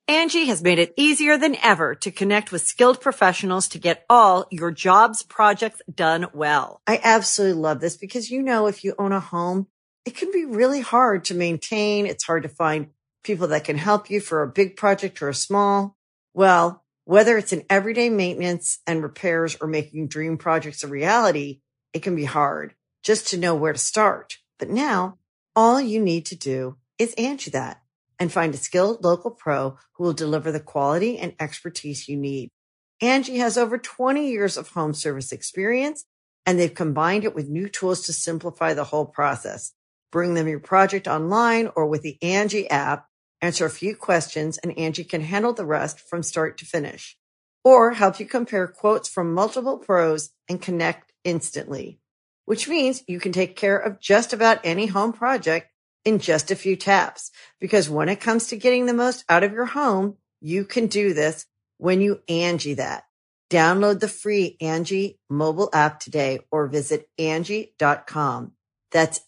Angie has made it easier than ever to connect with skilled professionals to get all your jobs projects done well. I absolutely love this because, if you own a home, it can be really hard to maintain. It's hard to find people that can help you for a big project or a small. Well, whether it's in everyday maintenance and repairs or making dream projects a reality, it can be hard just to know where to start. But now all you need to do is Angie that and find a skilled local pro who will deliver the quality and expertise you need. Angie has over 20 years of home service experience, and they've combined it with new tools to simplify the whole process. Bring them your project online or with the Angie app, answer a few questions, and Angie can handle the rest from start to finish. Or help you compare quotes from multiple pros and connect instantly, which means you can take care of just about any home project in just a few taps. Because when it comes to getting the most out of your home, you can do this when you Angie that. Download the free Angie mobile app today or visit Angie.com. That's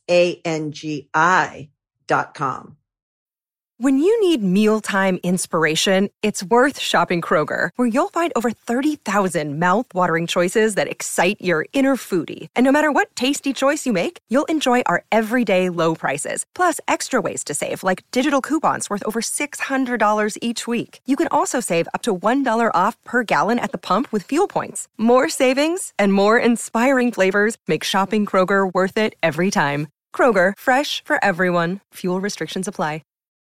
ANGI.com. When you need mealtime inspiration, it's worth shopping Kroger, where you'll find over 30,000 mouth-watering choices that excite your inner foodie. And no matter what tasty choice you make, you'll enjoy our everyday low prices, plus extra ways to save, like digital coupons worth over $600 each week. You can also save up to $1 off per gallon at the pump with fuel points. More savings and more inspiring flavors make shopping Kroger worth it every time. Kroger, fresh for everyone. Fuel restrictions apply.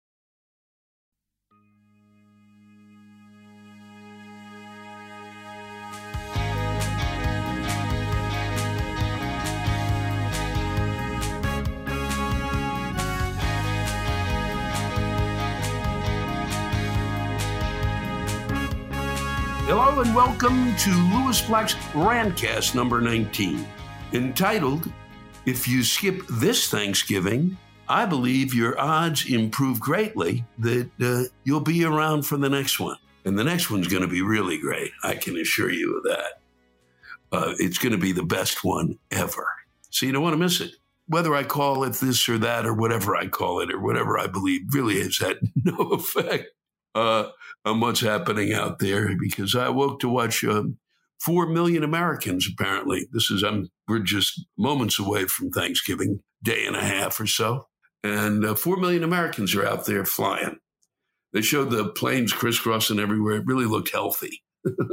Hello and welcome to Lewis Black's Rantcast number 19, entitled, If You Skip This Thanksgiving, I Believe Your Odds Improve Greatly that you'll be around for the next one. And the next one's going to be really great, I can assure you of that. It's going to be the best one ever. So you don't want to miss it. Whether I call it this or that or whatever I call it or whatever I believe really has had no effect on what's happening out there, because I woke to watch 4 million Americans, apparently. We're just moments away from Thanksgiving, day and a half or so. And 4 million Americans are out there flying. They showed the planes crisscrossing everywhere. It really looked healthy.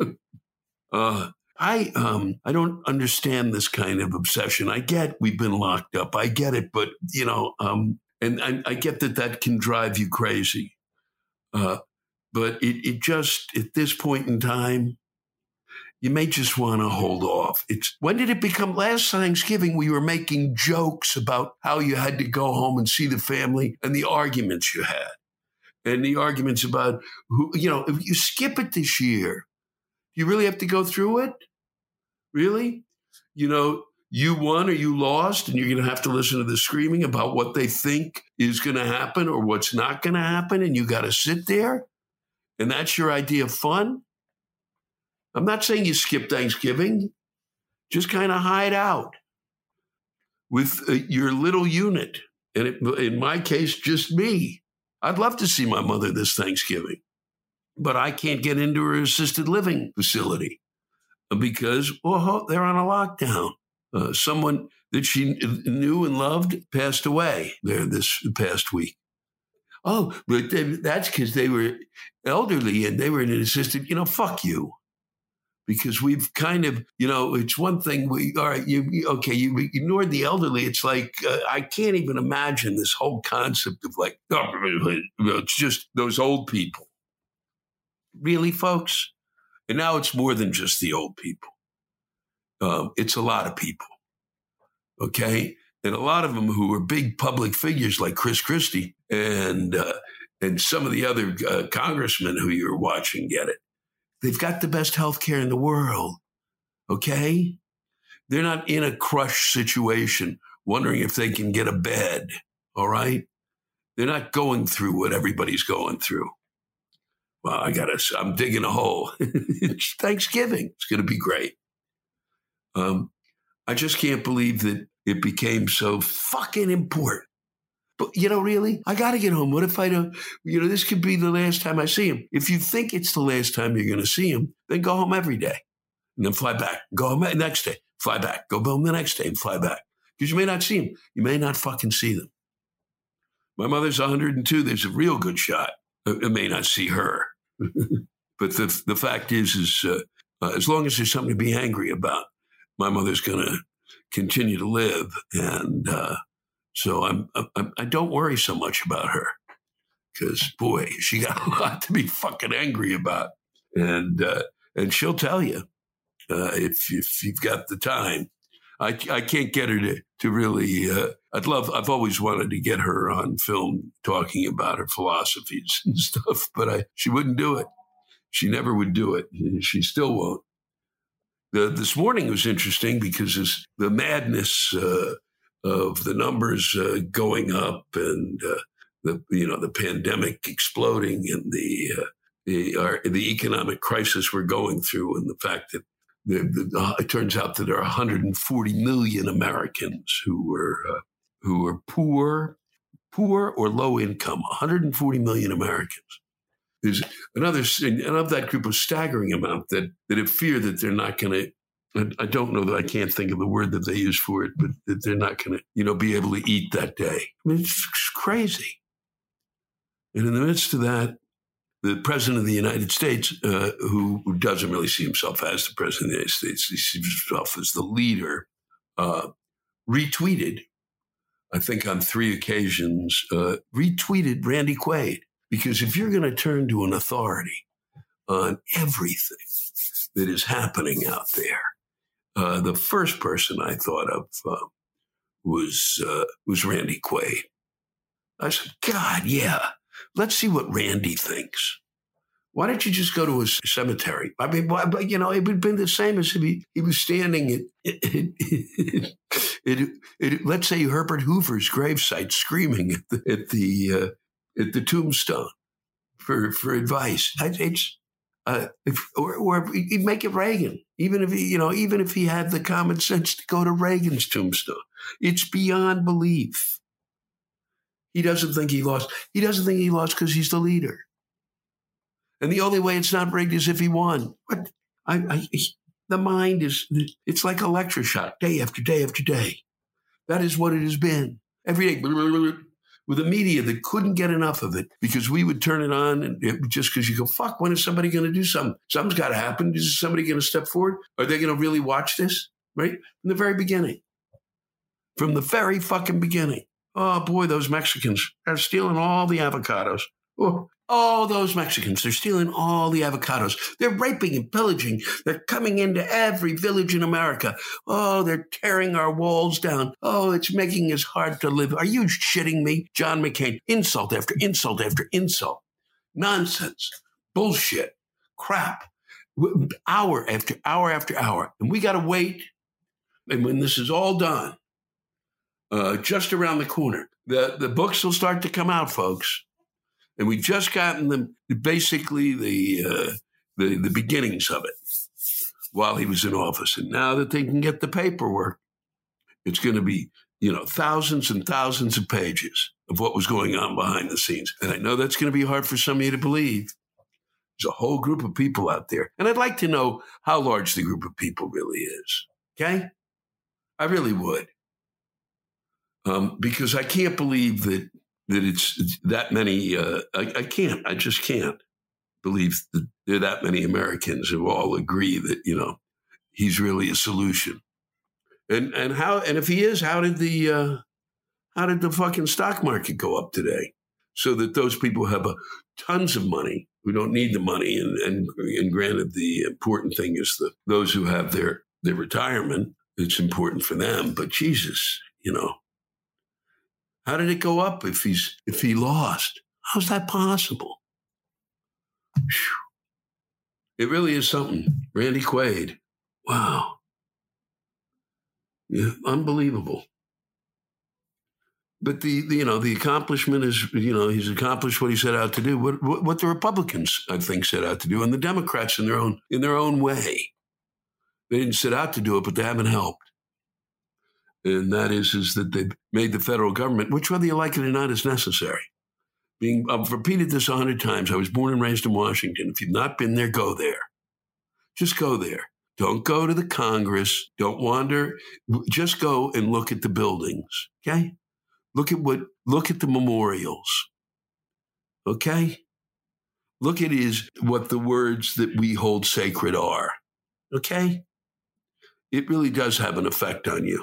I don't understand this kind of obsession. I get we've been locked up. I get it. But, and I get that can drive you crazy. But it just, at this point in time, you may just want to hold off. When did it become? Last Thanksgiving, we were making jokes about how you had to go home and see the family and the arguments you had. And the arguments about if you skip it this year, you really have to go through it? Really? You won or you lost, and you're going to have to listen to the screaming about what they think is going to happen or what's not going to happen, and you got to sit there? And that's your idea of fun? I'm not saying you skip Thanksgiving. Just kind of hide out with your little unit. And in my case, just me. I'd love to see my mother this Thanksgiving, but I can't get into her assisted living facility because, they're on a lockdown. Someone that she knew and loved passed away there this past week. Oh, but that's because they were elderly and they were in an assisted, fuck you. Because we've kind of, it's one thing, you ignored the elderly. It's like, I can't even imagine this whole concept of it's just those old people. Really, folks? And now it's more than just the old people. It's a lot of people. Okay? And a lot of them who are big public figures like Chris Christie and some of the other congressmen who you're watching get it. They've got the best health care in the world, okay? They're not in a crush situation wondering if they can get a bed, all right? They're not going through what everybody's going through. Well, I'm digging a hole. It's Thanksgiving. It's going to be great. I just can't believe that it became so fucking important But, really, I got to get home. What if I don't, this could be the last time I see him. If you think it's the last time you're going to see him, then go home every day and then fly back. Go home the next day, fly back. Go home the next day and fly back. Because you may not see him. You may not fucking see them. My mother's 102. There's a real good shot. I may not see her. But the fact is as long as there's something to be angry about, my mother's going to continue to live. And so I don't worry so much about her because, boy, she got a lot to be fucking angry about. And she'll tell you if you've got the time. I can't get her to really, I've always wanted to get her on film talking about her philosophies and stuff, but she wouldn't do it. She never would do it. She still won't. This morning was interesting because the madness of the numbers going up and the pandemic exploding and the economic crisis we're going through, and the fact that it turns out that there are 140 million Americans who are poor or low income. 140 million Americans. There's another, and of that group, a staggering amount that have fear that they're not going to. I don't know that I can't think of the word that they use for it, but that they're not going to, be able to eat that day. I mean, it's crazy. And in the midst of that, the president of the United States, who doesn't really see himself as the president of the United States, he sees himself as the leader, retweeted, I think on 3 occasions, retweeted Randy Quaid. Because if you're going to turn to an authority on everything that is happening out there, the first person I thought of was Randy Quaid. I said, God, yeah, let's see what Randy thinks. Why don't you just go to a cemetery? I mean, it would have been the same as if he was standing at let's say, Herbert Hoover's gravesite screaming at the tombstone for advice. Or he'd make it Reagan, even if he had the common sense to go to Reagan's tombstone. It's beyond belief. He doesn't think he lost. He doesn't think he lost because he's the leader. And the only way it's not rigged is if he won. But the mind it's like electroshock day after day after day. That is what it has been. Every day. With a media that couldn't get enough of it because we would turn it on and just because you go, fuck, when is somebody going to do something? Something's got to happen. Is somebody going to step forward? Are they going to really watch this? Right? From the very beginning. From the very fucking beginning. Oh, boy, those Mexicans are stealing all the avocados. Oh, those Mexicans, they're stealing all the avocados. They're raping and pillaging. They're coming into every village in America. Oh, they're tearing our walls down. Oh, it's making us hard to live. Are you shitting me? John McCain, insult after insult after insult. Nonsense. Bullshit. Crap. Hour after hour after hour. And we got to wait. And when this is all done, just around the corner, the books will start to come out, folks. And we've just gotten basically the beginnings of it while he was in office. And now that they can get the paperwork, it's going to be, thousands and thousands of pages of what was going on behind the scenes. And I know that's going to be hard for some of you to believe. There's a whole group of people out there. And I'd like to know how large the group of people really is. Okay? I really would. Because I can't believe that it's that many. I just can't believe that there are that many Americans who all agree that, he's really a solution. And if he is, how did the fucking stock market go up today? So that those people have tons of money who don't need the money. And granted, the important thing is those who have their retirement, it's important for them. But Jesus, how did it go up if he lost? How's that possible? Whew. It really is something. Randy Quaid. Wow. Yeah, unbelievable. But the accomplishment is, he's accomplished what he set out to do. What the Republicans, I think, set out to do, and the Democrats in their own way. They didn't set out to do it, but they haven't helped. And that is that they've made the federal government, which whether you like it or not is necessary. I've repeated this 100 times. I was born and raised in Washington. If you've not been there, go there. Just go there. Don't go to the Congress. Don't wander. Just go and look at the buildings. Okay? Look at the memorials. Okay? Look at what the words that we hold sacred are. Okay? It really does have an effect on you.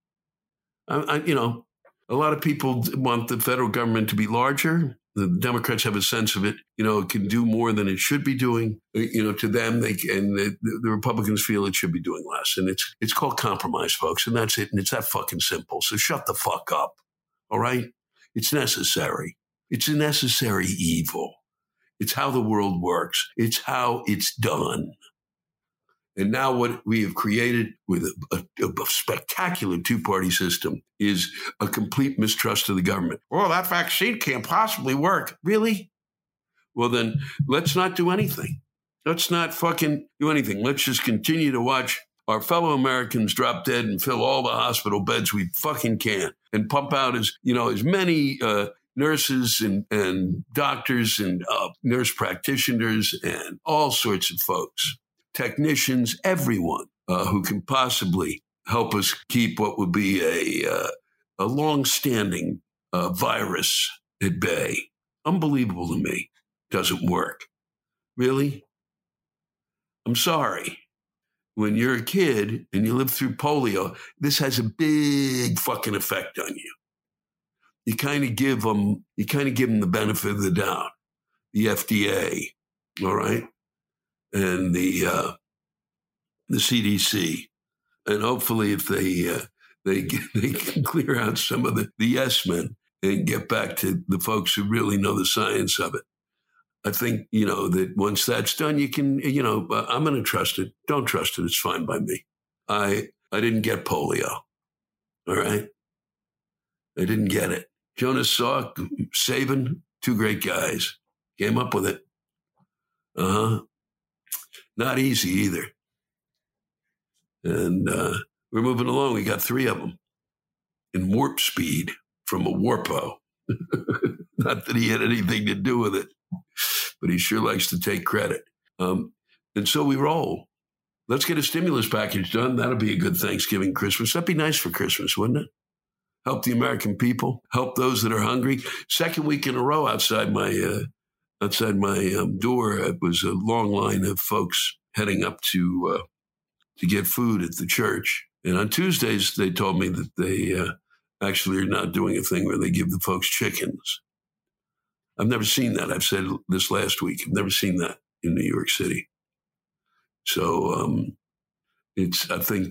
A lot of people want the federal government to be larger. The Democrats have a sense of it. It can do more than it should be doing. To them, the Republicans feel it should be doing less. And it's called compromise, folks. And that's it. And it's that fucking simple. So shut the fuck up. All right? It's necessary. It's a necessary evil. It's how the world works. It's how it's done. And now what we have created with a spectacular two-party system is a complete mistrust of the government. Oh, that vaccine can't possibly work. Really? Well, then let's not do anything. Let's not fucking do anything. Let's just continue to watch our fellow Americans drop dead and fill all the hospital beds we fucking can and pump out as many nurses and doctors and nurse practitioners and all sorts of folks. Technicians, everyone who can possibly help us keep what would be a long-standing virus at bay. Unbelievable to me. Doesn't work. Really? I'm sorry. When you're a kid and you live through polio, this has a big fucking effect on you. You kind of give them the benefit of the doubt. The FDA, all right? And the CDC, and hopefully if they can clear out some of the yes men and get back to the folks who really know the science of it. I think that once that's done, you can I'm going to trust it. Don't trust it. It's fine by me. I didn't get polio. All right, I didn't get it. Jonas Salk, Saban, two great guys, came up with it. Not easy either. And we're moving along. We got 3 of them in warp speed from a warpo. Not that he had anything to do with it, but he sure likes to take credit. And so we roll. Let's get a stimulus package done. That'll be a good Thanksgiving, Christmas. That'd be nice for Christmas, wouldn't it? Help the American people. Help those that are hungry. Second week in a row outside my door, it was a long line of folks heading up to get food at the church. And on Tuesdays, they told me that they actually are now doing a thing where they give the folks chickens. I've never seen that. I've said this last week. I've never seen that in New York City. So I think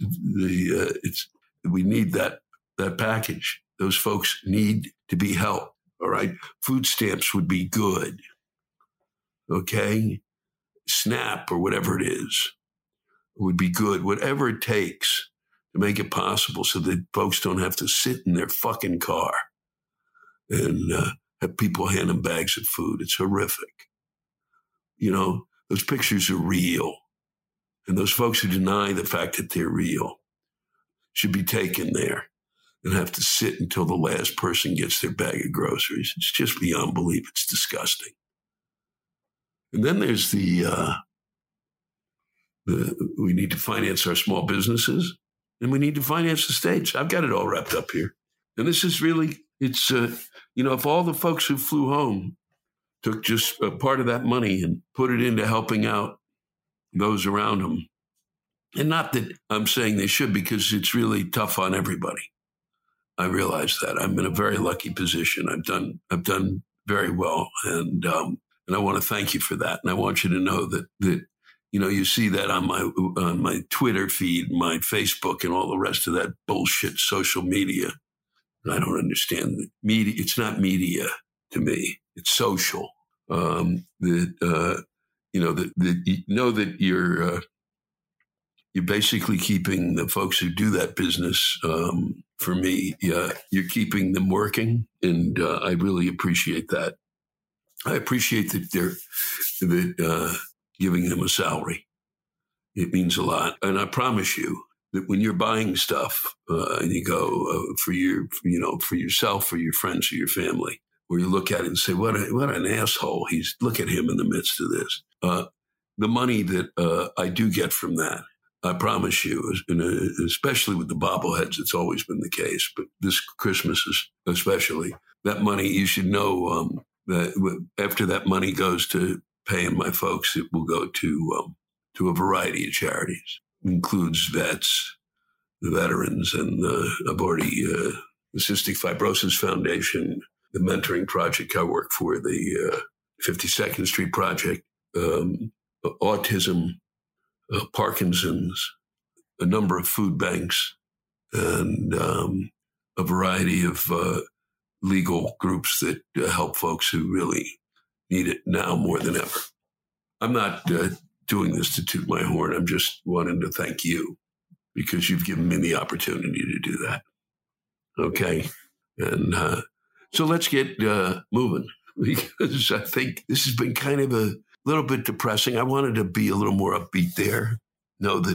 we need that package. Those folks need to be helped. All right. Food stamps would be good. Okay. SNAP or whatever it is would be good. Whatever it takes to make it possible so that folks don't have to sit in their fucking car and have people hand them bags of food. It's horrific. Those pictures are real. And those folks who deny the fact that they're real should be taken there and have to sit until the last person gets their bag of groceries. It's just beyond belief. It's disgusting. And then there's we need to finance our small businesses and we need to finance the states. I've got it all wrapped up here. And this is really, if all the folks who flew home took just a part of that money and put it into helping out those around them, and not that I'm saying they should, because it's really tough on everybody. I realize that I'm in a very lucky position. I've done very well, and I want to thank you for that. And I want you to know that you see that on my Twitter feed, my Facebook, and all the rest of that bullshit social media. I don't understand the media. It's not media to me. It's social. That you're basically keeping the folks who do that business. For me, you're keeping them working, and I really appreciate that. I appreciate that they're giving them a salary. It means a lot, and I promise you, that when you're buying stuff and you go for yourself, for your friends, or your family, where you look at it and say, what an asshole. Look at him in the midst of this. The money that I do get from that, I promise you, especially with the bobbleheads, it's always been the case, but this Christmas especially, that money, you should know that after that money goes to paying my folks, it will go to a variety of charities. It includes vets, the veterans, and I've already, the Cystic Fibrosis Foundation, the mentoring project I work for, the 52nd Street Project, autism, Parkinson's, a number of food banks, and a variety of legal groups that help folks who really need it now more than ever. I'm not doing this to toot my horn. I'm just wanting to thank you because you've given me the opportunity to do that. Okay? And so let's get moving, because I think this has been kind of a little bit depressing. I wanted to be a little more upbeat there. Know that,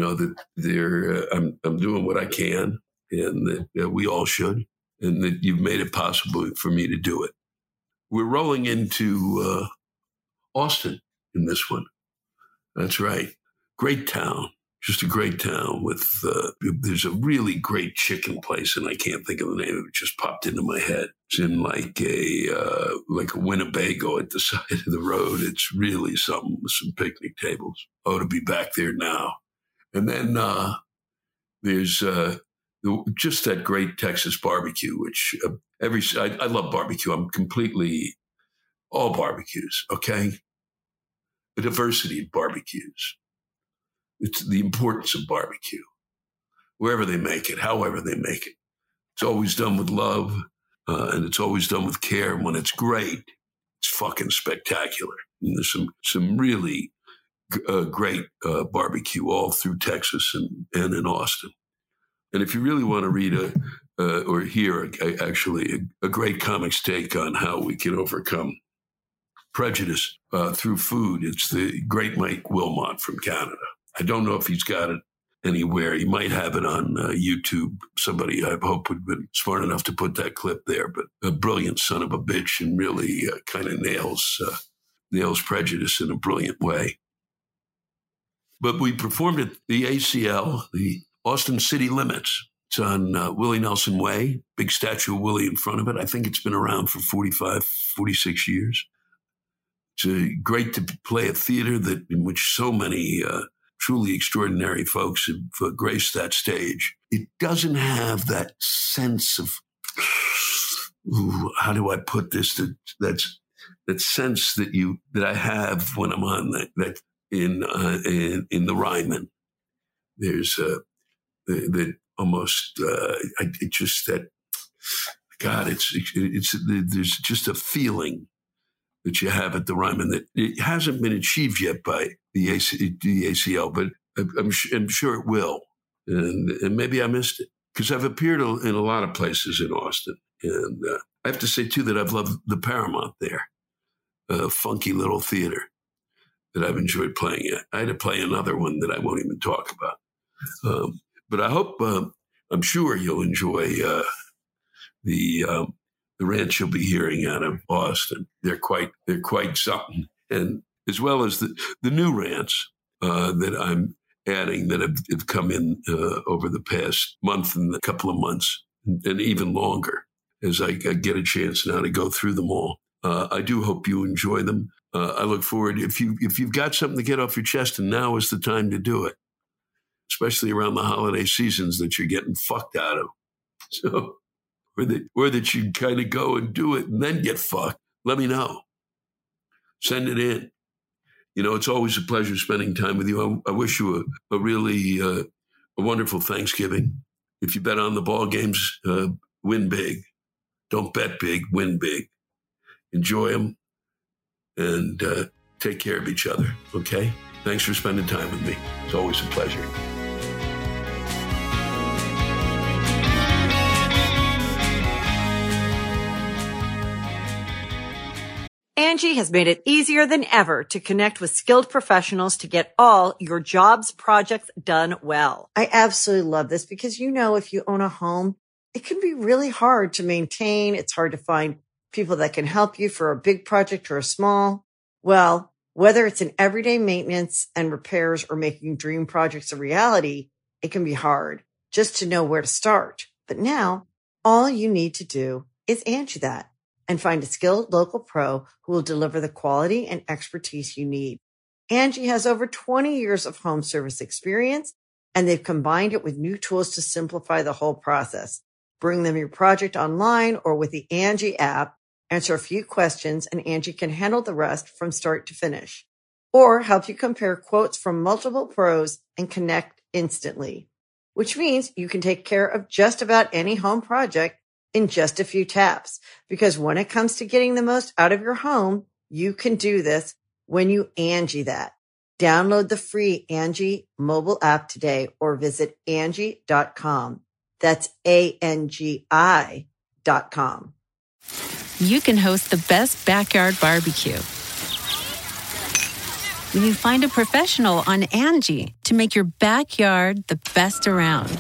I'm doing what I can, and that we all should, and that you've made it possible for me to do it. We're rolling into Austin in this one. That's right. Great town. Just a great town with, there's a really great chicken place, and I can't think of the name of it. Just popped into my head. It's in like a Winnebago at the side of the road. It's really something with some picnic tables. Oh, to be back there now. And then there's just that great Texas barbecue, which I love barbecue. I'm completely all barbecues, okay? The diversity of barbecues. It's the importance of barbecue, wherever they make it, however they make it. It's always done with love, and it's always done with care. And when it's great, it's fucking spectacular. And there's some really great barbecue all through Texas and in Austin. And if you really want to read or hear a great comics take on how we can overcome prejudice through food, it's the great Mike Wilmot from Canada. I don't know if he's got it anywhere. He might have it on YouTube. Somebody, I hope, would have been smart enough to put that clip there. But a brilliant son of a bitch, and really kind of nails prejudice in a brilliant way. But we performed at the ACL, the Austin City Limits. It's on Willie Nelson Way, big statue of Willie in front of it. I think it's been around for 45, 46 years. It's great to play a theater in which so many truly extraordinary folks have graced that stage. It doesn't have that sense of, how do I put this? That sense that I have when I'm on that in the Ryman. There's that almost there's just a feeling that you have at the Ryman that it hasn't been achieved yet by the ACL, but I'm sure it will. And maybe I missed it because I've appeared in a lot of places in Austin. And I have to say, too, that I've loved the Paramount there, a funky little theater that I've enjoyed playing at. I had to play another one that I won't even talk about. But I hope, I'm sure you'll enjoy the rants you'll be hearing out of Austin. They're quite something. And as well as the new rants that I'm adding that have come in over the past month and a couple of months and even longer as I get a chance now to go through them all. I do hope you enjoy them. I look forward, if you've got something to get off your chest, and now is the time to do it, especially around the holiday seasons that you're getting fucked out of. So, or that you kind of go and do it and then get fucked, let me know. Send it in. It's always a pleasure spending time with you. I wish you a really a wonderful Thanksgiving. If you bet on the ball games, win big. Don't bet big, win big. Enjoy them and take care of each other, okay? Thanks for spending time with me. It's always a pleasure. Angie has made it easier than ever to connect with skilled professionals to get all your jobs projects done well. I absolutely love this because, you know, if you own a home, it can be really hard to maintain. It's hard to find people that can help you for a big project or a small. Well, whether it's in everyday maintenance and repairs or making dream projects a reality, it can be hard just to know where to start. But now all you need to do is Angie that and find a skilled local pro who will deliver the quality and expertise you need. Angie has over 20 years of home service experience, and they've combined it with new tools to simplify the whole process. Bring them your project online or with the Angie app, answer a few questions, and Angie can handle the rest from start to finish. Or help you compare quotes from multiple pros and connect instantly, which means you can take care of just about any home project in just a few taps. Because when it comes to getting the most out of your home, you can do this when you Angie that. Download the free Angie mobile app today or visit Angie.com. That's ANGI.com. You can host the best backyard barbecue when you find a professional on Angie to make your backyard the best around.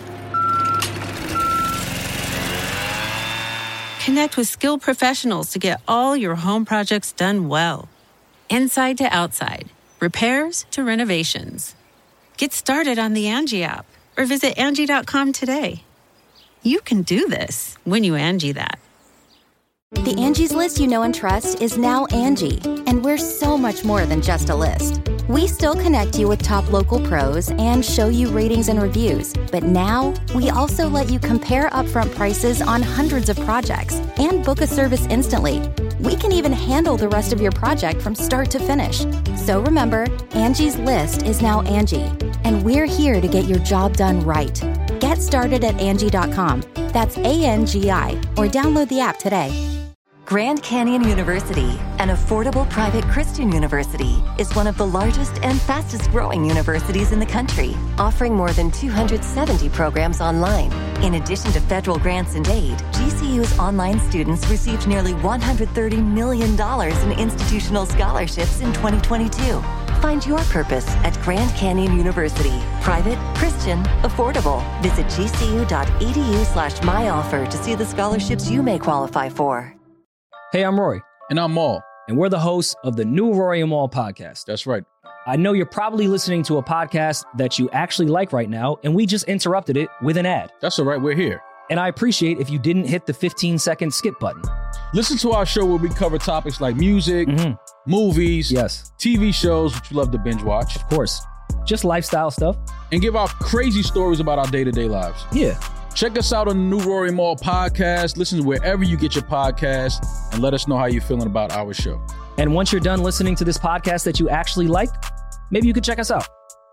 Connect with skilled professionals to get all your home projects done well. Inside to outside, repairs to renovations. Get started on the Angie app or visit Angie.com today. You can do this when you Angie that. The Angie's List you know and trust is now Angie, and we're so much more than just a list. We still connect you with top local pros and show you ratings and reviews, but now we also let you compare upfront prices on hundreds of projects and book a service instantly. We can even handle the rest of your project from start to finish. So remember, Angie's List is now Angie, and we're here to get your job done right. Get started at Angie.com. That's ANGI, or download the app today. Grand Canyon University, an affordable private Christian university, is one of the largest and fastest growing universities in the country, offering more than 270 programs online. In addition to federal grants and aid, GCU's online students received nearly $130 million in institutional scholarships in 2022. Find your purpose at Grand Canyon University. Private, Christian, affordable. Visit gcu.edu/myoffer to see the scholarships you may qualify for. Hey, I'm Rory. And I'm Maul. And we're the hosts of the new Rory and Maul podcast. That's right. I know you're probably listening to a podcast that you actually like right now, and we just interrupted it with an ad. That's all right. We're here. And I appreciate if you didn't hit the 15-second skip button. Listen to our show where we cover topics like music, movies, yes, TV shows, which you love to binge watch. Of course. Just lifestyle stuff. And give out crazy stories about our day-to-day lives. Yeah. Check us out on the new Rory Maul podcast. Listen wherever you get your podcast and let us know how you're feeling about our show. And once you're done listening to this podcast that you actually like, maybe you could check us out.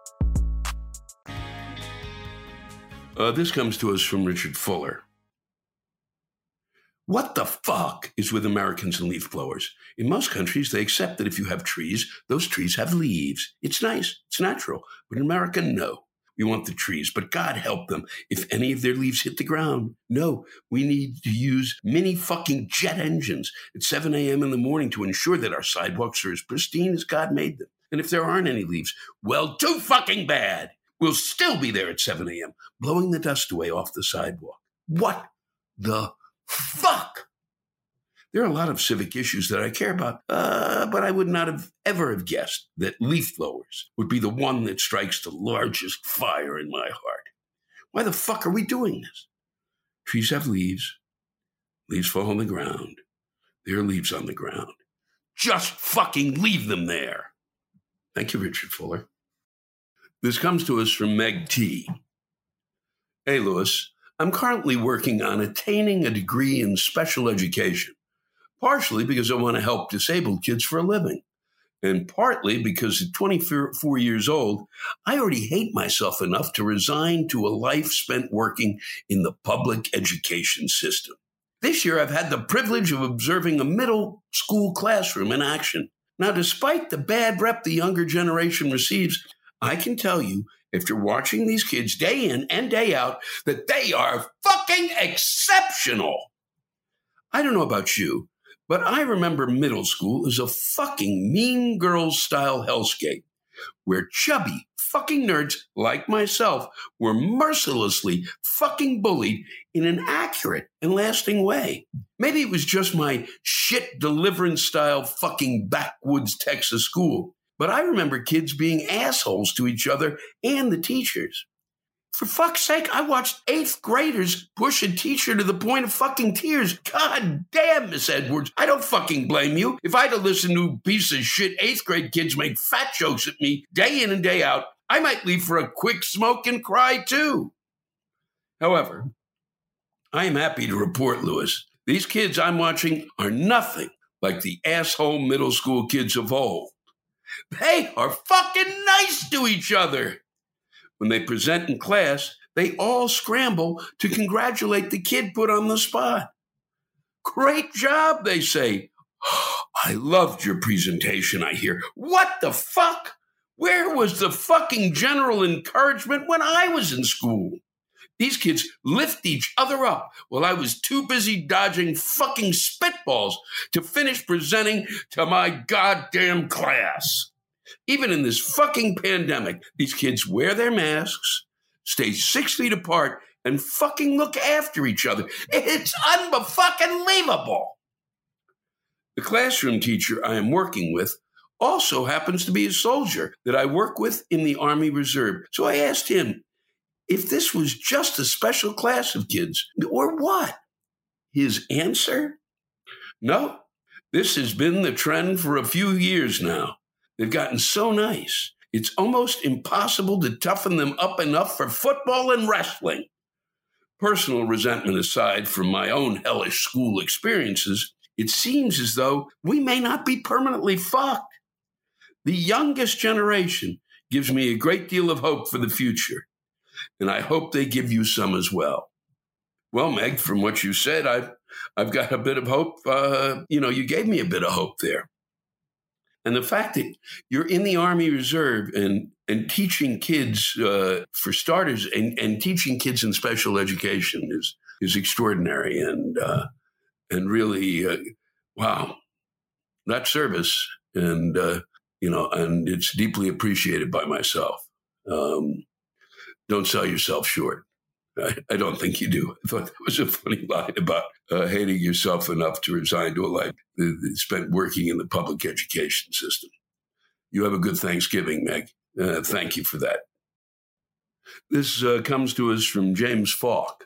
This comes to us from Richard Fuller. What the fuck is with Americans and leaf blowers? In most countries, they accept that if you have trees, those trees have leaves. It's nice. It's natural. But in America, no. We want the trees, but God help them if any of their leaves hit the ground. No, we need to use mini fucking jet engines at 7 a.m. in the morning to ensure that our sidewalks are as pristine as God made them. And if there aren't any leaves, well, too fucking bad. We'll still be there at 7 a.m., blowing the dust away off the sidewalk. What the fuck? There are a lot of civic issues that I care about, but I would not have ever have guessed that leaf blowers would be the one that strikes the largest fire in my heart. Why the fuck are we doing this? Trees have leaves. Leaves fall on the ground. There are leaves on the ground. Just fucking leave them there. Thank you, Richard Fuller. This comes to us from Meg T. Hey, Lewis, I'm currently working on attaining a degree in special education. Partially because I want to help disabled kids for a living, and partly because at 24 years old, I already hate myself enough to resign to a life spent working in the public education system. This year, I've had the privilege of observing a middle school classroom in action. Now, despite the bad rep the younger generation receives, I can tell you, after watching these kids day in and day out, that they are fucking exceptional. I don't know about you, But I remember middle school as a fucking Mean Girls style hellscape where chubby fucking nerds like myself were mercilessly fucking bullied in an accurate and lasting way. Maybe it was just my shit deliverance style fucking backwoods Texas school, but I remember kids being assholes to each other and the teachers. For fuck's sake, I watched 8th graders push a teacher to the point of fucking tears. God damn, Miss Edwards, I don't fucking blame you. If I had to listen to piece of shit 8th grade kids make fat jokes at me day in and day out, I might leave for a quick smoke and cry too. However, I am happy to report, Lewis, these kids I'm watching are nothing like the asshole middle school kids of old. They are fucking nice to each other. When they present in class, they all scramble to congratulate the kid put on the spot. Great job, they say. I loved your presentation, I hear. What the fuck? Where was the fucking general encouragement when I was in school? These kids lift each other up while I was too busy dodging fucking spitballs to finish presenting to my goddamn class. Even in this fucking pandemic, these kids wear their masks, stay 6 feet apart, and fucking look after each other. It's unfucking-believable. The classroom teacher I am working with also happens to be a soldier that I work with in the Army Reserve. So I asked him if this was just a special class of kids or what. His answer? No, this has been the trend for a few years now. They've gotten so nice, it's almost impossible to toughen them up enough for football and wrestling. Personal resentment aside from my own hellish school experiences, it seems as though we may not be permanently fucked. The youngest generation gives me a great deal of hope for the future, and I hope they give you some as well. Well, Meg, from what you said, I've got a bit of hope. You gave me a bit of hope there. And the fact that you're in the Army Reserve and teaching kids, for starters, and teaching kids in special education is extraordinary and really, wow, that service and it's deeply appreciated by myself. Don't sell yourself short. I don't think you do. I thought that was a funny line about hating yourself enough to resign to a life spent working in the public education system. You have a good Thanksgiving, Meg. Thank you for that. This comes to us from James Falk.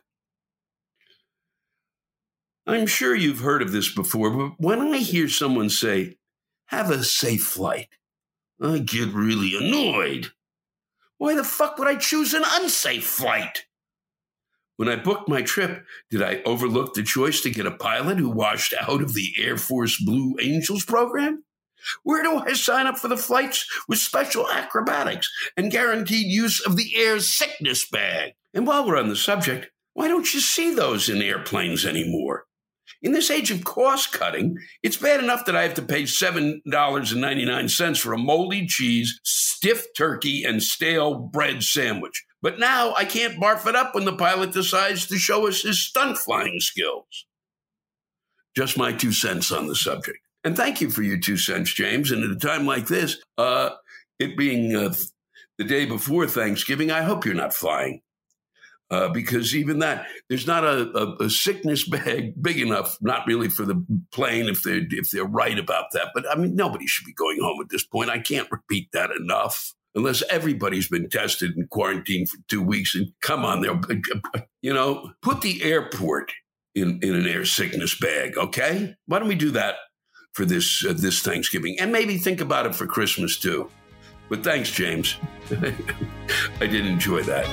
I'm sure you've heard of this before, but when I hear someone say, "Have a safe flight," I get really annoyed. Why the fuck would I choose an unsafe flight? When I booked my trip, did I overlook the choice to get a pilot who washed out of the Air Force Blue Angels program? Where do I sign up for the flights with special acrobatics and guaranteed use of the air sickness bag? And while we're on the subject, why don't you see those in airplanes anymore? In this age of cost cutting, it's bad enough that I have to pay $7.99 for a moldy cheese, stiff turkey, and stale bread sandwich. But now I can't barf it up when the pilot decides to show us his stunt flying skills. Just my 2 cents on the subject. And thank you for your 2 cents, James. And at a time like this, it being the day before Thanksgiving, I hope you're not flying. Because even that, there's not a sickness bag big enough, not really for the plane if they're right about that. But I mean, nobody should be going home at this point. I can't repeat that enough. Unless everybody's been tested and quarantined for 2 weeks. And come on, put the airport in an air sickness bag, okay? Why don't we do that for this Thanksgiving? And maybe think about it for Christmas, too. But thanks, James. I did enjoy that.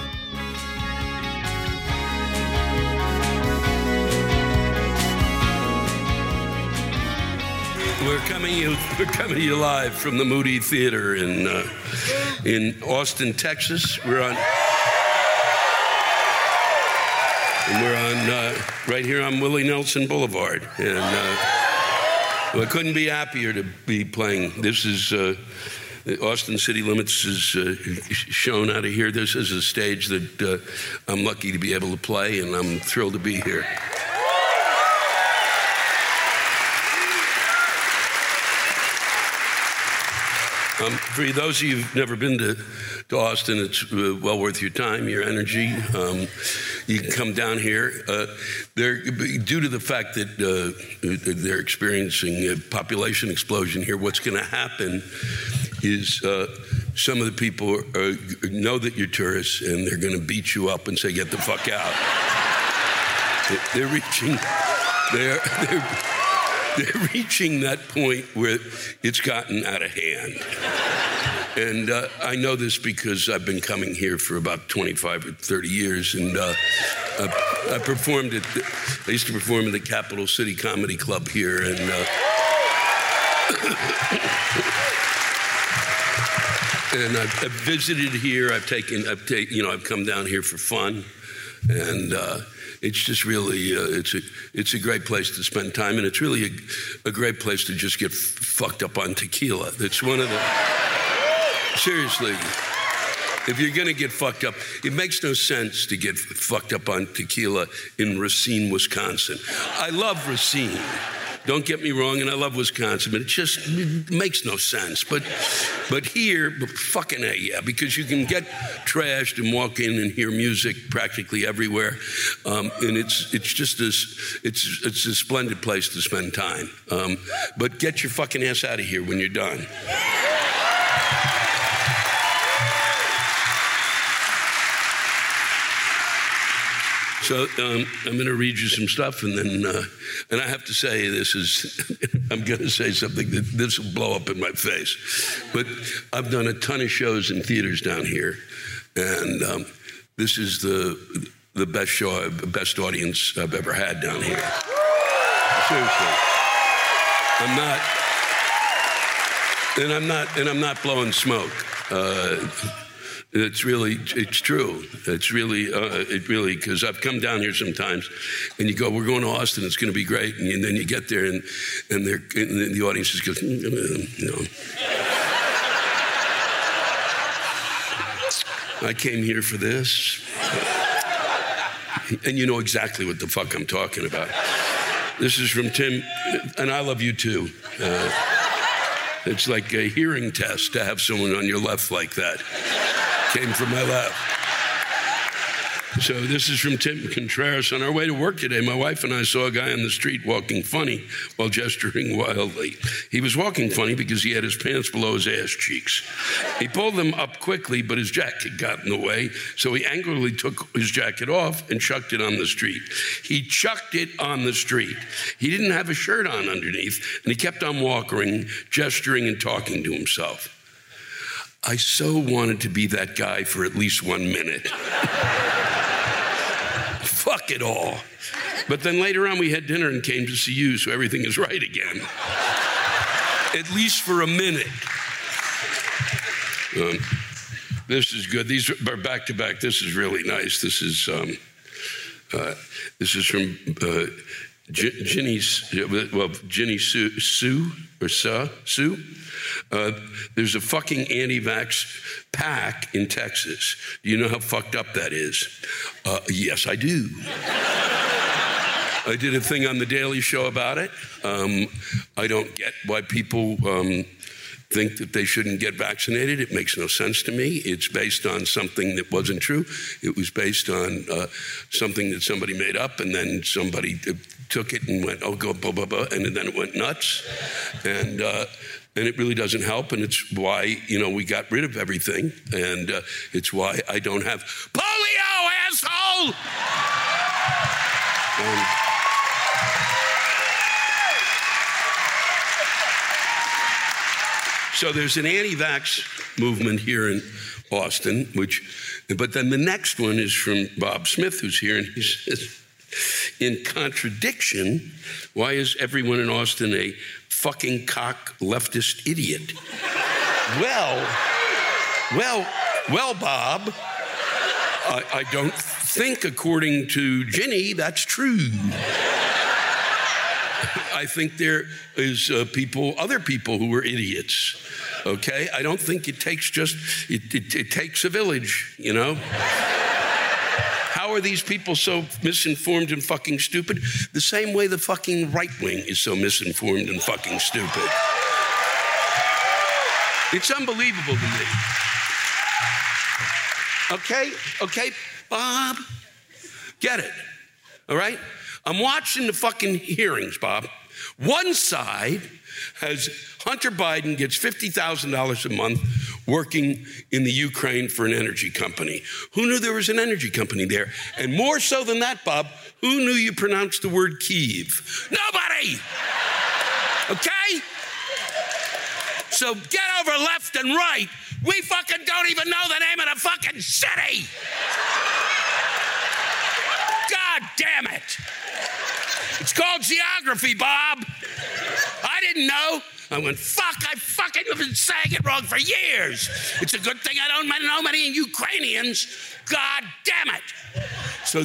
We're coming to you live from the Moody Theater in Austin, Texas. We're on right here on Willie Nelson Boulevard, and I couldn't be happier to be playing. This is Austin City Limits is shown out of here. This is a stage that I'm lucky to be able to play, and I'm thrilled to be here. For those of you who've never been to Austin, it's well worth your time, your energy. You can come down here. Due to the fact that they're experiencing a population explosion here, what's going to happen is some of the people know that you're tourists, and they're going to beat you up and say, get the fuck out. They're reaching that point where it's gotten out of hand. And I know this because I've been coming here for about 25 or 30 years, and I used to perform in the Capital City Comedy Club here, and I've visited here. I've come down here for fun, and it's just really, it's a great place to spend time, and it's really a great place to just get fucked up on tequila. It's one of the, seriously, if you're gonna get fucked up, it makes no sense to get fucked up on tequila in Racine, Wisconsin. I love Racine. Don't get me wrong, and I love Wisconsin, but it makes no sense. But here, fucking A, yeah, because you can get trashed and walk in and hear music practically everywhere, and it's just it's a splendid place to spend time. But get your fucking ass out of here when you're done. So I'm going to read you some stuff, and then, and I have to say, I'm going to say something that this will blow up in my face. But I've done a ton of shows in theaters down here, and this is the best show, best audience I've ever had down here. Seriously, I'm not blowing smoke. It's true. It's really, because I've come down here sometimes, and you go, we're going to Austin, it's going to be great, and then you get there, and the audience just goes, no. I came here for this, and you know exactly what the fuck I'm talking about. This is from Tim, and I love you too. It's like a hearing test to have someone on your left like that. Came from my left. So this is from Tim Contreras. On our way to work today, my wife and I saw a guy on the street walking funny while gesturing wildly. He was walking funny because he had his pants below his ass cheeks. He pulled them up quickly, but his jacket got in the way, so he angrily took his jacket off and chucked it on the street. He chucked it on the street. He didn't have a shirt on underneath, and he kept on walking, gesturing, and talking to himself. I so wanted to be that guy for at least 1 minute. Fuck it all. But then later on we had dinner and came to see you, so everything is right again. At least for a minute. This is good. These are back to back. This is really nice. This is from Ginny Sue. There's a fucking anti-vax pack in Texas. Do you know how fucked up that is? Yes, I do. I did a thing on The Daily Show about it. I don't get why people think that they shouldn't get vaccinated. It makes no sense to me. It's based on something that wasn't true. It was based on something that somebody made up, and then somebody took it and went, oh, go, blah, blah, blah, and then it went nuts. And it really doesn't help, and it's why, we got rid of everything, and it's why I don't have polio, asshole! So there's an anti-vax movement here in Austin, but then the next one is from Bob Smith, who's here, and he says, in contradiction, why is everyone in Austin a fucking cock leftist idiot? Well, Bob, I don't think, according to Ginny, that's true. I think there is other people who are idiots. Okay, I don't think it takes it takes a village, How are these people so misinformed and fucking stupid? The same way the fucking right wing is so misinformed and fucking stupid. It's unbelievable to me. Okay, Bob, get it, all right? I'm watching the fucking hearings, Bob. One side has Hunter Biden gets $50,000 a month working in the Ukraine for an energy company. Who knew there was an energy company there? And more so than that, Bob, who knew you pronounced the word Kyiv? Nobody! Okay? So get over left and right. We fucking don't even know the name of the fucking city. God damn it. It's called geography, Bob. I didn't know. I went, fuck, I fucking have been saying it wrong for years. It's a good thing I don't know many Ukrainians. God damn it. So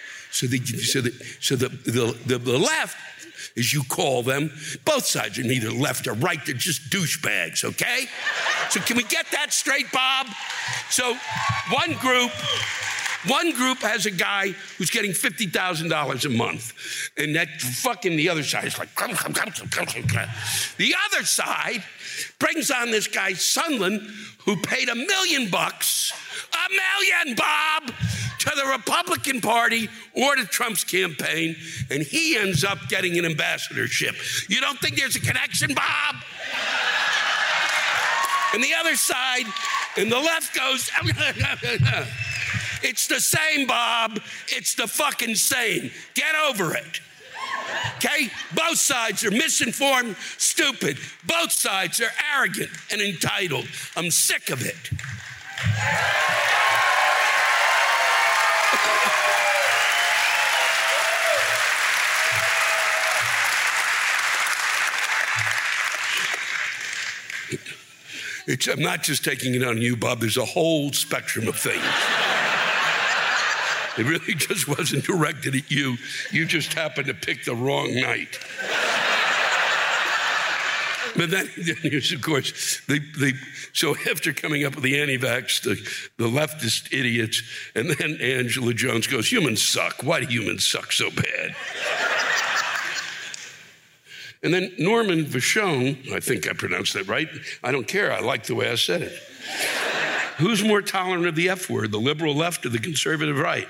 the left, as you call them, both sides are neither left or right, they're just douchebags, okay? So can we get that straight, Bob? So one group has a guy who's getting $50,000 a month. And that fucking the other side is like, come. The other side brings on this guy, Sondland, who paid $1 million, $1 million, Bob, to the Republican Party or to Trump's campaign, and he ends up getting an ambassadorship. You don't think there's a connection, Bob? And the other side, and the left goes, it's the same, Bob. It's the fucking same. Get over it. Okay? Both sides are misinformed, stupid. Both sides are arrogant and entitled. I'm sick of it. I'm not just taking it on you, Bob. There's a whole spectrum of things. It really just wasn't directed at you. You just happened to pick the wrong night. But then here's, of course, so after coming up with the anti-vax, the leftist idiots, and then Angela Jones goes, humans suck. Why do humans suck so bad? And then Norman Vachon, I think I pronounced that right. I don't care. I like the way I said it. Who's more tolerant of the F word, the liberal left or the conservative right?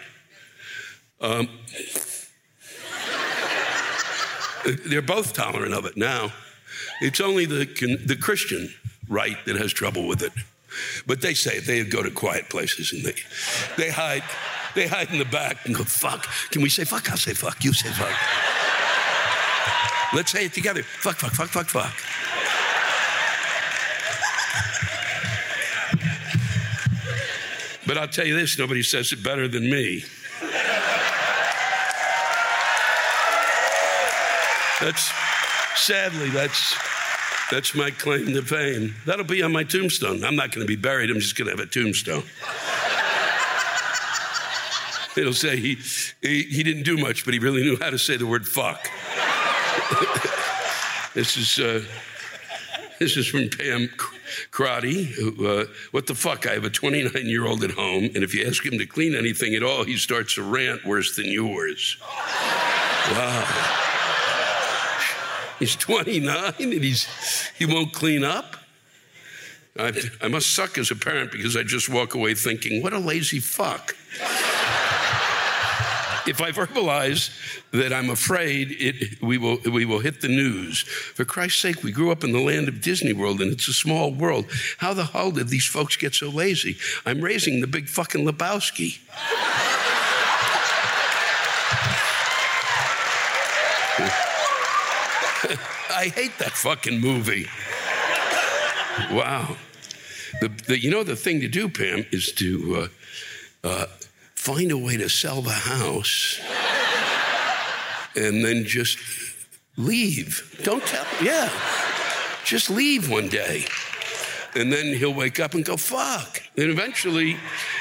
They're both tolerant of it now. It's only the Christian right that has trouble with it. But they say it. They go to quiet places and they hide in the back and go, fuck. Can we say fuck? I'll say fuck. You say fuck. Let's say it together. Fuck, fuck, fuck, fuck, fuck. But I'll tell you this, nobody says it better than me. Sadly, that's my claim to fame. That'll be on my tombstone. I'm not going to be buried. I'm just going to have a tombstone. It'll say he didn't do much, but he really knew how to say the word fuck. This is from Pam Crotty. Who, what the fuck? I have a 29-year-old at home, and if you ask him to clean anything at all, he starts a rant worse than yours. Wow. He's 29 and he won't clean up? I must suck as a parent because I just walk away thinking, what a lazy fuck. If I verbalize that I'm afraid we will hit the news. For Christ's sake, we grew up in the land of Disney World and it's a small world. How the hell did these folks get so lazy? I'm raising the big fucking Lebowski. I hate that fucking movie. Wow. The thing to do, Pam, is to find a way to sell the house and then just leave. Don't tell. Yeah. Just leave one day. And then he'll wake up and go, fuck. And eventually,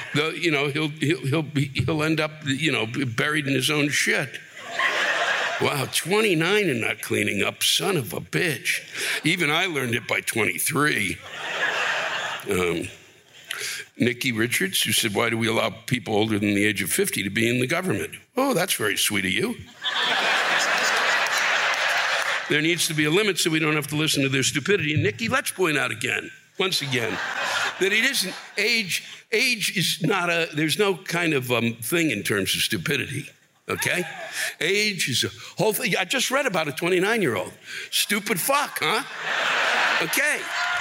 he'll end up, buried in his own shit. Wow, 29 and not cleaning up, son of a bitch. Even I learned it by 23. Nikki Richards, who said, why do we allow people older than the age of 50 to be in the government? Oh, that's very sweet of you. There needs to be a limit so we don't have to listen to their stupidity. And Nikki, let's point out again, once again, that it isn't age is not there's no kind of thing in terms of stupidity, okay? Age is a whole thing. I just read about a 29-year-old. Stupid fuck, huh? Okay.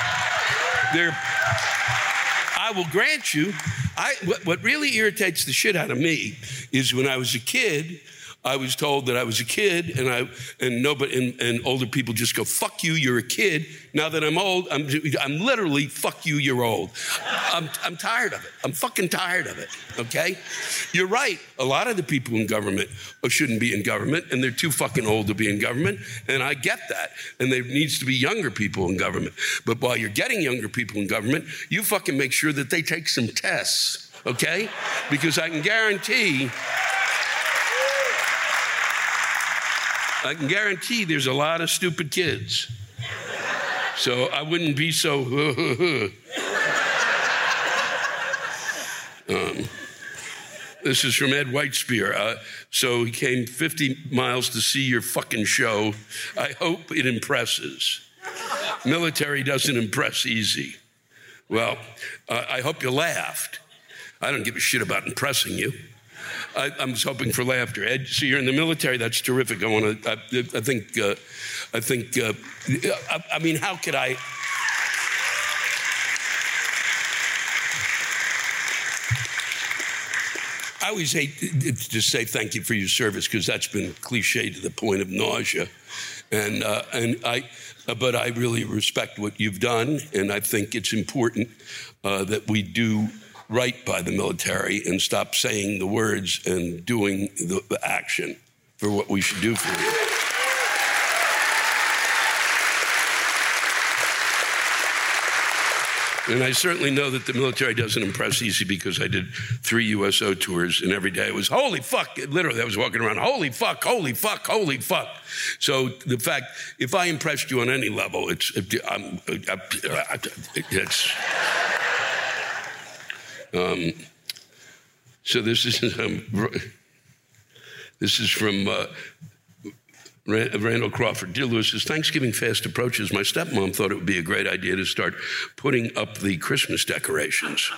I will grant you, what really irritates the shit out of me is when I was a kid, I was told that I was a kid, and older people just go, "Fuck you, you're a kid." Now that I'm old, I'm literally, "Fuck you, you're old." I'm tired of it. I'm fucking tired of it. Okay, you're right. A lot of the people in government shouldn't be in government, and they're too fucking old to be in government, and I get that. And there needs to be younger people in government. But while you're getting younger people in government, you fucking make sure that they take some tests, okay? Because I can guarantee there's a lot of stupid kids. So I wouldn't be so... This is from Ed Whitespear. So he came 50 miles to see your fucking show. I hope it impresses. Military doesn't impress easy. Well, I hope you laughed. I don't give a shit about impressing you. I'm just hoping for laughter. Ed, so you're in the military. That's terrific. I mean, how could I? I always hate to say thank you for your service because that's been cliche to the point of nausea, but I really respect what you've done, and I think it's important that we do right by the military and stop saying the words and doing the action for what we should do for you. And I certainly know that the military doesn't impress easy because I did 3 USO tours, and every day it was, holy fuck, literally I was walking around, holy fuck, holy fuck, holy fuck. So the fact, if I impressed you on any level, so this is from Randall Crawford. Dear Lewis, as Thanksgiving fast approaches, my stepmom thought it would be a great idea to start putting up the Christmas decorations.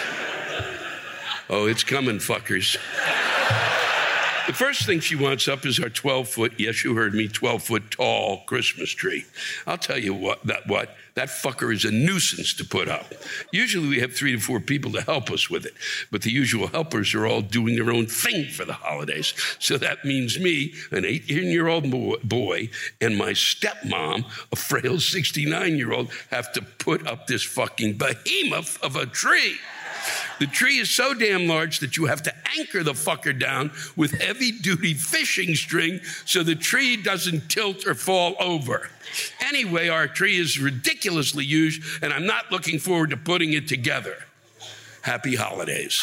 Oh, it's coming, fuckers. The first thing she wants up is our 12-foot, yes, you heard me, 12-foot tall Christmas tree. I'll tell you what, that fucker is a nuisance to put up. Usually we have 3 to 4 people to help us with it, but the usual helpers are all doing their own thing for the holidays. So that means me, an 18-year-old boy, and my stepmom, a frail 69-year-old, have to put up this fucking behemoth of a tree. The tree is so damn large that you have to anchor the fucker down with heavy-duty fishing string so the tree doesn't tilt or fall over. Anyway, our tree is ridiculously huge, and I'm not looking forward to putting it together. Happy holidays.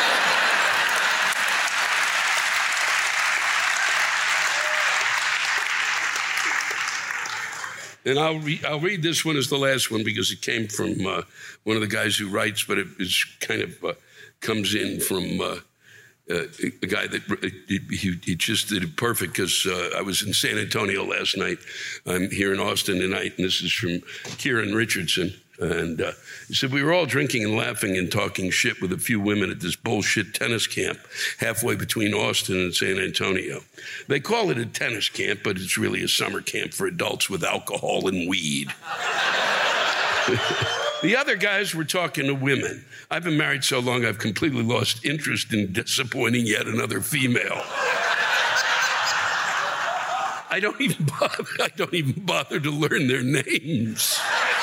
And I'll read this one as the last one because it came from one of the guys who writes, but it is kind of comes in from a guy that he just did it perfect because I was in San Antonio last night. I'm here in Austin tonight, and this is from Kieran Richardson. And he said, we were all drinking and laughing and talking shit with a few women at this bullshit tennis camp halfway between Austin and San Antonio. They call it a tennis camp, but it's really a summer camp for adults with alcohol and weed. The other guys were talking to women. I've been married so long, I've completely lost interest in disappointing yet another female. I don't even bother to learn their names.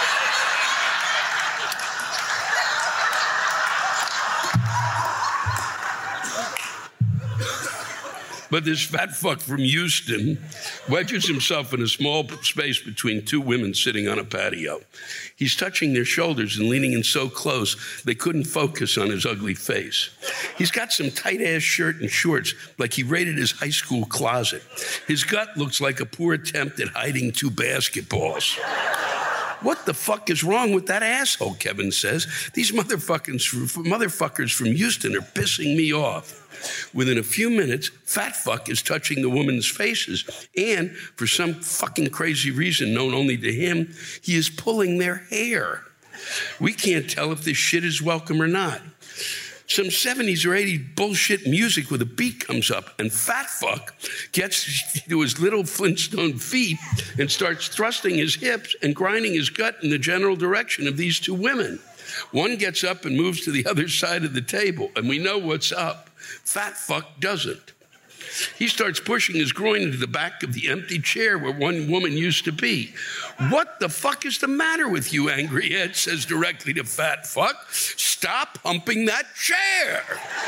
But this fat fuck from Houston wedges himself in a small space between 2 women sitting on a patio. He's touching their shoulders and leaning in so close they couldn't focus on his ugly face. He's got some tight-ass shirt and shorts like he raided his high school closet. His gut looks like a poor attempt at hiding 2 basketballs. What the fuck is wrong with that asshole, Kevin says. These motherfuckers from Houston are pissing me off. Within a few minutes, fat fuck is touching the women's faces, and for some fucking crazy reason known only to him, he is pulling their hair. We can't tell if this shit is welcome or not. Some 70s or 80s bullshit music with a beat comes up, and fat fuck gets to his little Flintstone feet and starts thrusting his hips and grinding his gut in the general direction of these two women. One gets up and moves to the other side of the table, and we know what's up. Fat fuck doesn't. He starts pushing his groin into the back of the empty chair where one woman used to be. What the fuck is the matter with you, Angry Ed says directly to fat fuck. Stop humping that chair.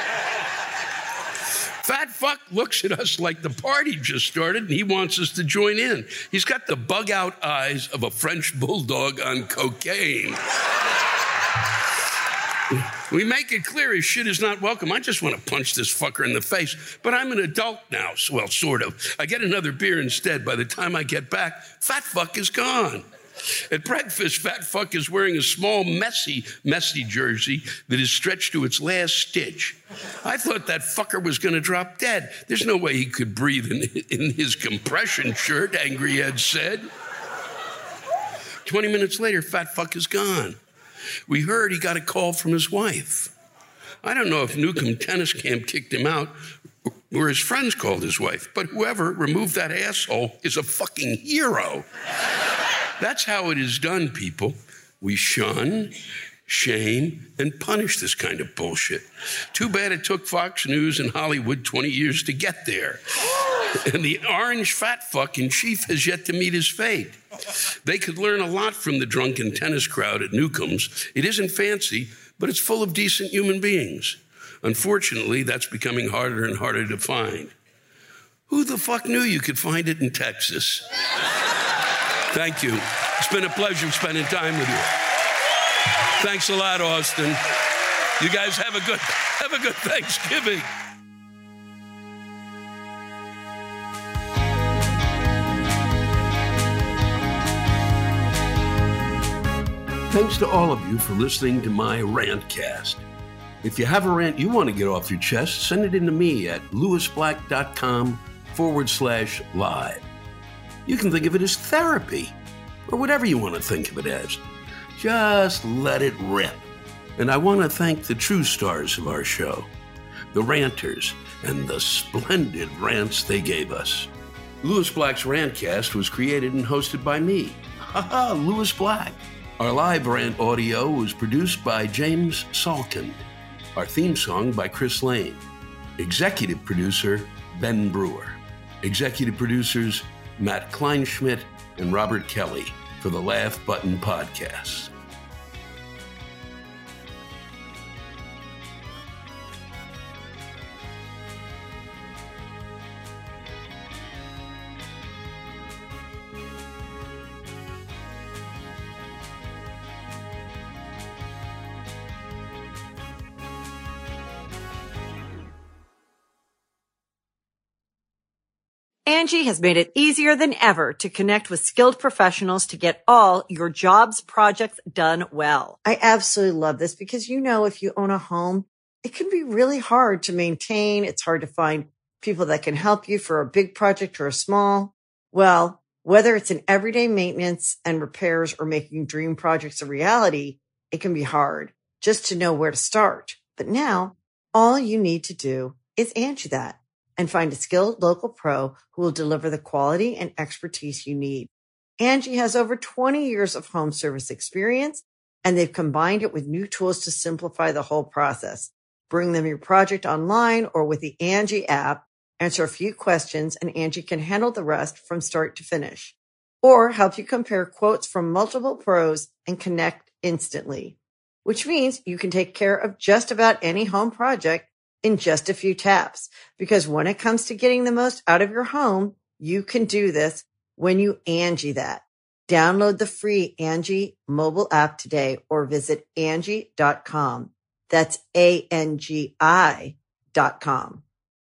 Fat fuck looks at us like the party just started and he wants us to join in. He's got the bug-out eyes of a French bulldog on cocaine. We make it clear his shit is not welcome. I just want to punch this fucker in the face. But I'm an adult now. Well, sort of. I get another beer instead. By the time I get back, fat fuck is gone. At breakfast, fat fuck is wearing a small, messy jersey that is stretched to its last stitch. I thought that fucker was going to drop dead. There's no way he could breathe in his compression shirt, Angry Ed said. 20 minutes later, fat fuck is gone. We heard he got a call from his wife. I don't know if Newcomb Tennis Camp kicked him out or his friends called his wife, but whoever removed that asshole is a fucking hero. That's how it is done, people. We shun, shame, and punish this kind of bullshit. Too bad it took Fox News and Hollywood 20 years to get there. And the orange fat fuck in chief has yet to meet his fate. They could learn a lot from the drunken tennis crowd at Newcomb's. It isn't fancy, but it's full of decent human beings. Unfortunately, that's becoming harder and harder to find. Who the fuck knew you could find it in Texas? Thank you. It's been a pleasure spending time with you. Thanks a lot, Austin. You guys have a good Thanksgiving. Thanks to all of you for listening to my Rantcast. If you have a rant you want to get off your chest, send it in to me at lewisblack.com/live. You can think of it as therapy, or whatever you want to think of it as. Just let it rip. And I want to thank the true stars of our show, the ranters, and the splendid rants they gave us. Lewis Black's Rantcast was created and hosted by me, Lewis Black. Our live rant audio was produced by James Salkind. Our theme song by Chris Lane. Executive producer, Ben Brewer. Executive producers, Matt Kleinschmidt and Robert Kelly for the Laugh Button Podcast. Angie has made it easier than ever to connect with skilled professionals to get all your jobs projects done well. I absolutely love this because, you know, if you own a home, it can be really hard to maintain. It's hard to find people that can help you for a big project or a small. Well, whether it's in everyday maintenance and repairs or making dream projects a reality, it can be hard just to know where to start. But now all you need to do is Angie that and find a skilled local pro who will deliver the quality and expertise you need. Angie has over 20 years of home service experience, and they've combined it with new tools to simplify the whole process. Bring them your project online or with the Angie app, answer a few questions, and Angie can handle the rest from start to finish. Or help you compare quotes from multiple pros and connect instantly, which means you can take care of just about any home project in just a few taps. Because when it comes to getting the most out of your home, you can do this when you Angie that. Download the free Angie mobile app today or visit Angie.com. That's ANGI.com.